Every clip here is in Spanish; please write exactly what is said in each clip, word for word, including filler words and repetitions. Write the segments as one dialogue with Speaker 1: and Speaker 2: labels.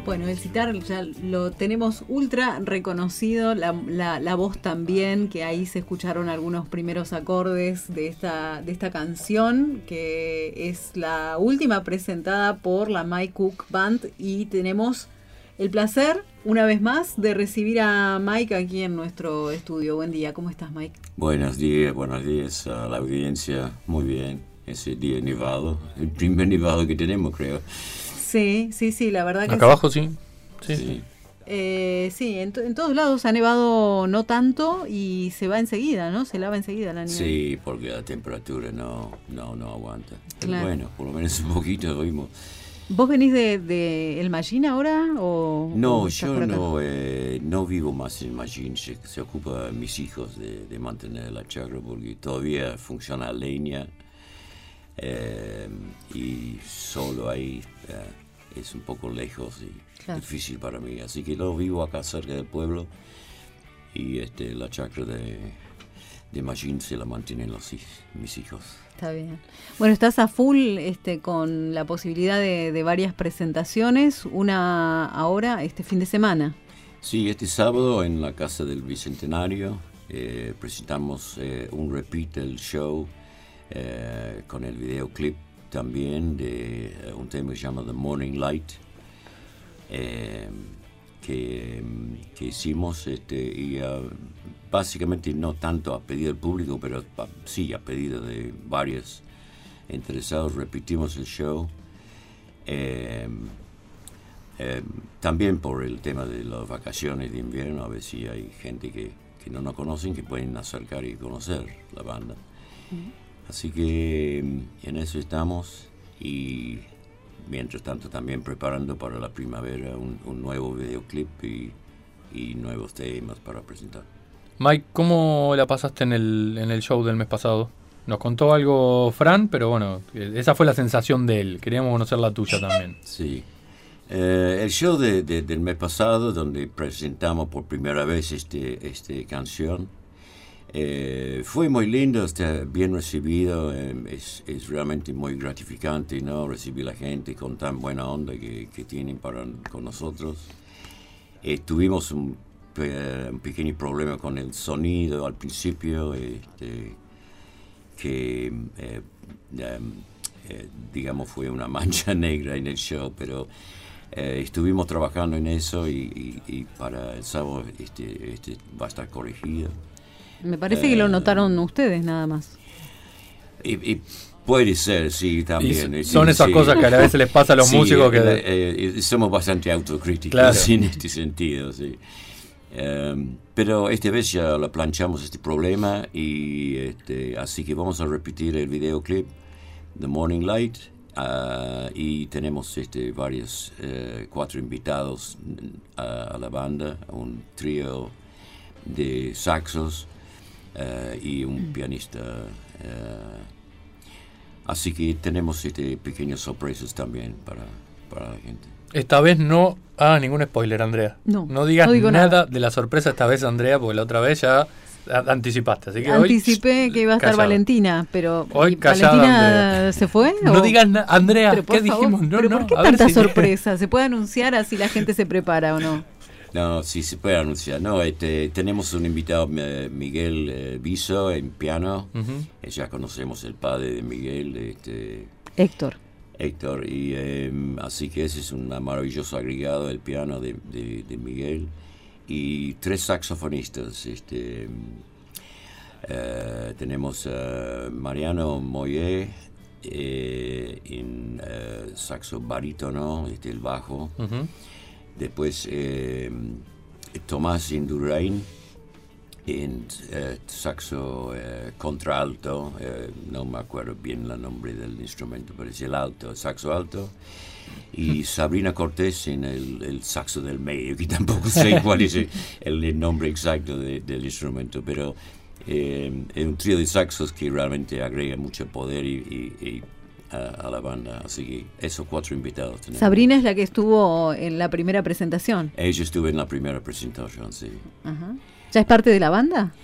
Speaker 1: Bueno, el citar ya lo tenemos ultra reconocido, la, la, la voz también, que ahí se escucharon algunos primeros acordes de esta, de esta canción, que es la última presentada por la Mike Cook Band, y tenemos el placer, una vez más, de recibir a Mike aquí en nuestro estudio. Buen día, ¿cómo estás, Mike?
Speaker 2: Buenos días, buenos días a la audiencia. Muy bien, ese día nevado, el primer nevado que tenemos, creo.
Speaker 1: Sí, sí, sí, la verdad que
Speaker 3: acá
Speaker 1: sí.
Speaker 3: abajo sí. Sí,
Speaker 2: Sí.
Speaker 1: Eh, sí, en, to- en todos lados ha nevado no tanto y se va enseguida, ¿no? Se lava enseguida la nieve.
Speaker 2: Sí, porque la temperatura no, no, no aguanta. Pero
Speaker 1: Claro.
Speaker 2: bueno, por lo menos un poquito vimos.
Speaker 1: ¿Vos venís de, de El Mallín ahora o
Speaker 2: No,
Speaker 1: o estás
Speaker 2: yo
Speaker 1: por acá?
Speaker 2: no, eh, no vivo más en Mallín, se, se ocupa mis hijos de, de mantener la chacra porque todavía funciona a leña eh, y solo ahí eh, es un poco lejos y
Speaker 1: Claro.
Speaker 2: difícil para mí. Así que lo vivo acá cerca del pueblo y este, la chacra de, de Mallín se la mantienen los, hij- mis hijos.
Speaker 1: Está bien. Bueno, estás a full este, con la posibilidad de, de varias presentaciones, una ahora, este fin de semana.
Speaker 2: Sí, este sábado en la Casa del Bicentenario eh, presentamos eh, un repeat del show eh, con el videoclip también de eh, un tema que se llama The Morning Light eh, que, que hicimos este, y uh, básicamente no tanto a pedido del público, pero pa- sí a pedido de varios interesados repetimos el show. Eh, Eh, también por el tema de las vacaciones de invierno, a ver si hay gente que, que no nos conocen, que pueden acercar y conocer la banda. Uh-huh. Así que en eso estamos y mientras tanto también preparando para la primavera un, un nuevo videoclip y, y nuevos temas para presentar.
Speaker 3: Mike, ¿cómo la pasaste en el, en el show del mes pasado? Nos contó algo Fran, pero bueno, esa fue la sensación de él. Queríamos conocer la tuya también.
Speaker 2: Sí. Eh, el show de, de, del mes pasado, donde presentamos por primera vez este, este canción, eh, fue muy lindo, está bien recibido, eh, es, es realmente muy gratificante, ¿no? Recibir la gente con tan buena onda que, que tienen para, con nosotros. Eh, tuvimos un, eh, un pequeño problema con el sonido al principio, este, que eh, eh, eh, digamos fue una mancha negra en el show, pero Eh, estuvimos trabajando en eso y, y, y para el sábado este, este va a estar corregido.
Speaker 1: Me parece
Speaker 2: eh,
Speaker 1: que lo notaron ustedes nada más.
Speaker 2: Y, y puede ser, sí, también.
Speaker 3: Y son
Speaker 2: sí,
Speaker 3: esas
Speaker 2: sí.
Speaker 3: cosas que a veces les pasa a los
Speaker 2: sí,
Speaker 3: músicos que...
Speaker 2: Eh, eh, somos bastante autocríticos,
Speaker 3: claro,
Speaker 2: en este sentido, sí. Um, pero esta vez ya lo planchamos este problema y este, así que vamos a repetir el videoclip The Morning Light. Uh, y tenemos este, varios, uh, cuatro invitados uh, a la banda, un trío de saxos uh, y un pianista. Uh, así que tenemos este, pequeñas sorpresas también para, para la gente.
Speaker 3: Esta vez no hagas ningún spoiler, Andrea.
Speaker 1: No,
Speaker 3: no digas
Speaker 1: no digo
Speaker 3: nada,
Speaker 1: nada
Speaker 3: de la sorpresa esta vez, Andrea, porque la otra vez ya anticipaste. Así que
Speaker 1: Anticipé
Speaker 3: hoy,
Speaker 1: que iba a estar
Speaker 3: callada.
Speaker 1: Valentina, pero
Speaker 3: Hoy
Speaker 1: ¿Valentina
Speaker 3: callada,
Speaker 1: se fue?
Speaker 3: No
Speaker 1: o?
Speaker 3: digas nada, Andrea,
Speaker 1: Pero, por
Speaker 3: ¿qué
Speaker 1: favor,
Speaker 3: dijimos? No,
Speaker 1: ¿pero
Speaker 3: no,
Speaker 1: por qué
Speaker 3: a ver
Speaker 1: tanta
Speaker 3: si-
Speaker 1: sorpresa? ¿Se puede anunciar así la gente se prepara o no?
Speaker 2: No, sí se puede anunciar. No, este, tenemos un invitado, eh, Miguel eh, Viso, en piano.
Speaker 3: Uh-huh.
Speaker 2: Eh, ya conocemos el padre de Miguel, este,
Speaker 1: Héctor.
Speaker 2: Héctor, y eh, así que ese es un maravilloso agregado del piano de, de, de Miguel. Y tres saxofonistas. Este, eh, tenemos a Mariano Moyé eh, en eh, saxo barítono, este, el bajo.
Speaker 3: Uh-huh.
Speaker 2: Después eh, Tomás Indurain en eh, saxo eh, contralto, eh, no me acuerdo bien el nombre del instrumento, pero es el alto, el saxo alto. Y Sabrina Cortés en el, el saxo del medio, que tampoco sé cuál es el, el nombre exacto de, del instrumento, pero eh, es un trío de saxos que realmente agrega mucho poder y, y, y a, a la banda. Así que esos cuatro invitados tenemos.
Speaker 1: Sabrina es la que estuvo en la primera presentación.
Speaker 2: Ella estuvo en la primera presentación, sí.
Speaker 1: Ajá. ¿Ya es parte de la banda?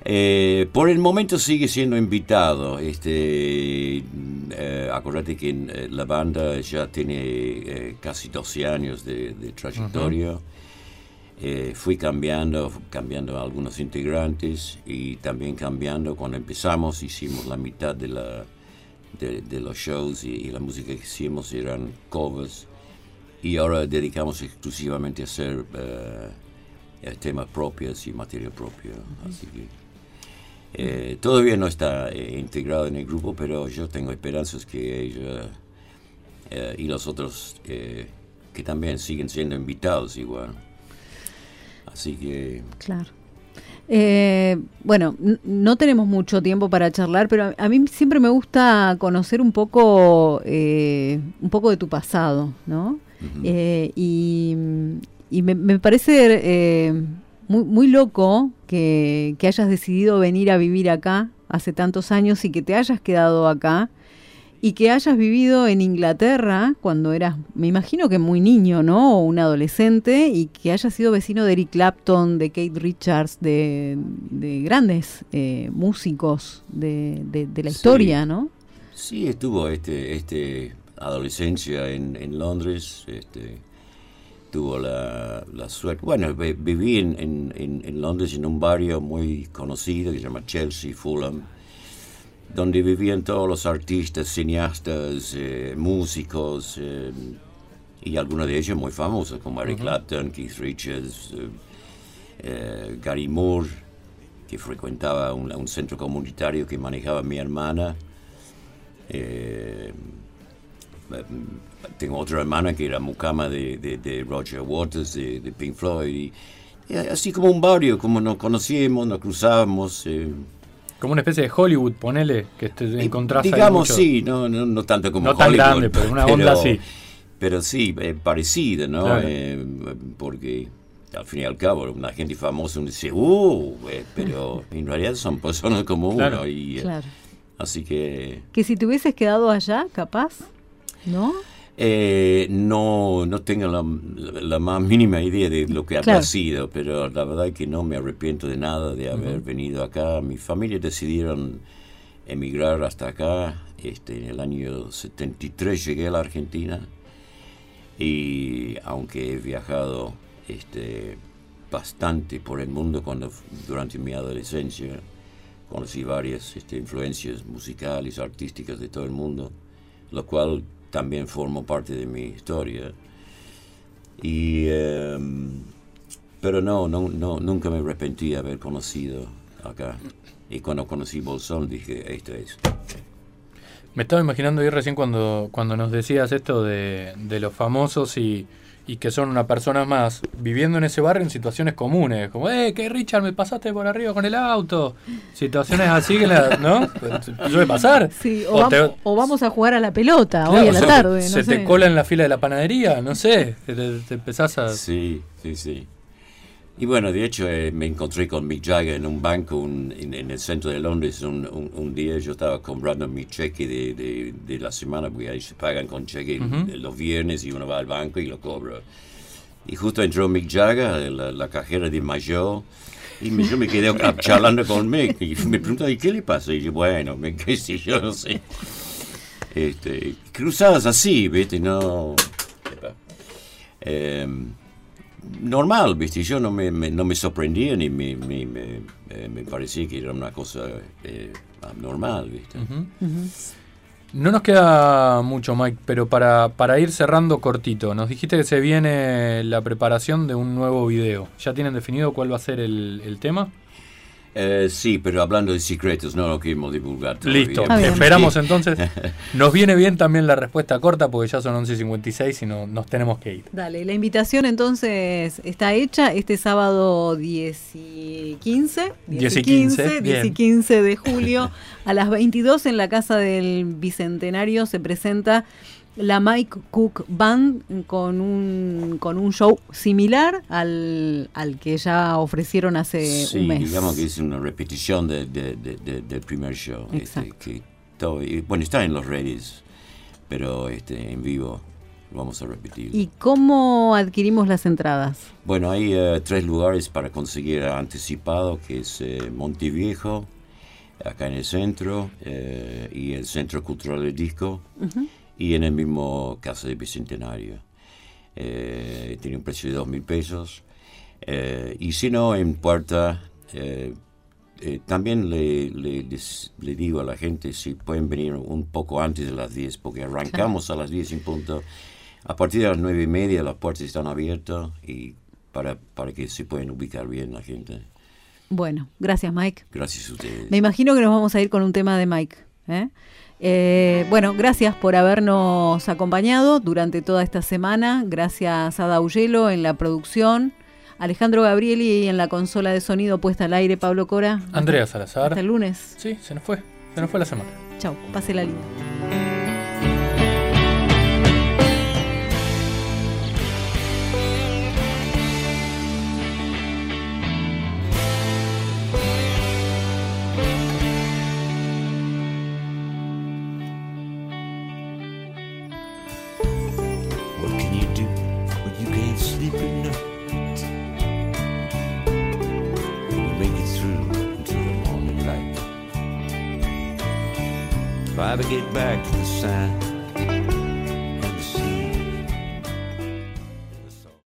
Speaker 2: Eh, por el momento sigue siendo invitado. Este, eh, acuérdate que eh, la banda ya tiene eh, casi doce años de, de trayectoria. Uh-huh. Eh, fui cambiando, cambiando a algunos integrantes y también cambiando. Cuando empezamos hicimos la mitad de, la, de, de los shows y, y la música que hicimos eran covers. Y ahora dedicamos exclusivamente a hacer uh, temas propios y material propio. Uh-huh. Así que Eh, todavía no está eh, integrado en el grupo, pero yo tengo esperanzas que ella eh, y los otros eh, que también siguen siendo invitados igual. Así que...
Speaker 1: Claro. Eh, bueno, n- no tenemos mucho tiempo para charlar, pero a, a mí siempre me gusta conocer un poco, eh, un poco de tu pasado, ¿no? Uh-huh. Eh, y, y me, me parece... Eh, Muy, muy loco que, que hayas decidido venir a vivir acá hace tantos años y que te hayas quedado acá y que hayas vivido en Inglaterra cuando eras, me imagino que muy niño, ¿no? O un adolescente, y que hayas sido vecino de Eric Clapton, de Keith Richards, de, de grandes eh, músicos de, de, de la historia, sí. ¿No?
Speaker 2: Sí, estuvo este, este adolescencia en, en Londres, este... tuvo la, la suerte, bueno, viví en, en, en Londres en un barrio muy conocido que se llama Chelsea, Fulham, donde vivían todos los artistas, cineastas, eh, músicos, eh, y algunos de ellos muy famosos, como Eric uh-huh. Clapton, Keith Richards, eh, eh, Gary Moore, que frecuentaba un, un centro comunitario que manejaba mi hermana. Eh, Tengo otra hermana que era mucama de, de, de Roger Waters, de, de Pink Floyd, y, y así como un barrio, como nos conocíamos, nos cruzábamos. Eh.
Speaker 3: Como una especie de Hollywood, ponele, que te encontrás ahí.
Speaker 2: Digamos, sí, no, no, no tanto como
Speaker 3: no
Speaker 2: Hollywood.
Speaker 3: No tan grande, pero una onda
Speaker 2: pero,
Speaker 3: así.
Speaker 2: Pero sí, eh, parecida, ¿no?
Speaker 3: Claro.
Speaker 2: Eh, porque al fin y al cabo, una gente famosa uno dice, uh, eh, pero en realidad son personas como
Speaker 3: claro.
Speaker 2: uno. Y,
Speaker 1: claro.
Speaker 2: Así que...
Speaker 1: Que si te hubieses quedado allá, capaz, ¿no?
Speaker 2: Eh, no, no tengo la, la, la más mínima idea de lo que habrá claro. sido, pero la verdad es que no me arrepiento de nada de haber uh-huh. venido acá. Mi familia decidieron emigrar hasta acá. Este, en el año setenta y tres llegué a la Argentina, y aunque he viajado este, bastante por el mundo cuando, durante mi adolescencia, conocí varias este, influencias musicales, artísticas de todo el mundo, lo cual también formó parte de mi historia. Y, um, pero no, no, no, nunca me arrepentí de haber conocido acá. Y cuando conocí Bolsón dije, esto es.
Speaker 3: Me estaba imaginando ahí recién cuando, cuando nos decías esto de, de los famosos y, y que son una persona más viviendo en ese barrio en situaciones comunes, como, eh, que Richard, me pasaste por arriba con el auto. Situaciones así que la, ¿no? Suele pasar.
Speaker 1: Sí, o, o, te, vam- o vamos a jugar a la pelota, claro, hoy a la tarde.
Speaker 3: Se
Speaker 1: no
Speaker 3: te
Speaker 1: sé.
Speaker 3: cola en la fila de la panadería, no sé, te, te empezás a...
Speaker 2: Sí, sí, sí. Y bueno, de hecho, eh, me encontré con Mick Jagger en un banco un, en, en el centro de Londres un, un, un día. Yo estaba comprando mi cheque de, de, de la semana, porque ahí se pagan con cheque uh-huh. los viernes y uno va al banco y lo cobra. Y justo entró Mick Jagger, la, la cajera de Mayo, y me, yo me quedé charlando con Mick. Y me preguntó, ¿y qué le pasa? Y yo, bueno, me, qué sé yo, no sé. Este, cruzadas así, ¿viste? No... Eh, normal, ¿viste? Yo no me, me, no me sorprendía ni me, me, me, eh, me parecía que era una cosa eh, normal, ¿viste?
Speaker 3: Uh-huh. Uh-huh. No nos queda mucho, Mike, pero para, para ir cerrando cortito, nos dijiste que se viene la preparación de un nuevo video. ¿Ya tienen definido cuál va a ser el, el tema?
Speaker 2: Eh, sí, pero hablando de secretos, no lo queremos divulgar todavía.
Speaker 3: Listo, esperamos entonces. Nos viene bien también la respuesta corta porque ya son once cincuenta y seis y no, nos tenemos que ir.
Speaker 1: Dale, la invitación entonces está hecha este sábado diez y quince,
Speaker 3: diez y quince,
Speaker 1: diez y quince de julio a las veintidós en la Casa del Bicentenario se presenta la Mike Cook Band con un con un show similar al, al que ya ofrecieron hace
Speaker 2: sí,
Speaker 1: un mes.
Speaker 2: Sí, digamos que es una repetición de, de, de, de, del primer show. Este, que todo, y, bueno, está en las redes, pero este, en vivo vamos a repetir.
Speaker 1: ¿Y cómo adquirimos las entradas?
Speaker 2: Bueno, hay uh, tres lugares para conseguir anticipado, que es uh, Monteviejo, acá en el centro, uh, y el Centro Cultural del Disco, uh-huh. y en el mismo Casa del Bicentenario. Uh, tiene un precio de dos mil pesos. Uh, y si no, en Puerta... Uh, Eh, también le, le, les, le digo a la gente si pueden venir un poco antes de las diez, porque arrancamos claro. a las diez en punto. A partir de las nueve y media las puertas están abiertas y para, para que se puedan ubicar bien la gente.
Speaker 1: Bueno, gracias Mike.
Speaker 2: Gracias a ustedes.
Speaker 1: Me imagino que nos vamos a ir con un tema de Mike. ¿eh? Eh, bueno, gracias por habernos acompañado durante toda esta semana. Gracias a Daullelo en la producción. Alejandro Gabrieli en la consola de sonido puesta al aire, Pablo Cora.
Speaker 3: Andrea Salazar.
Speaker 1: Hasta el lunes.
Speaker 3: Sí, se nos fue. Se nos fue la semana.
Speaker 1: Chau, pásela lindo.
Speaker 4: What can you do when you can't sleep at night? If I ever get back to the sign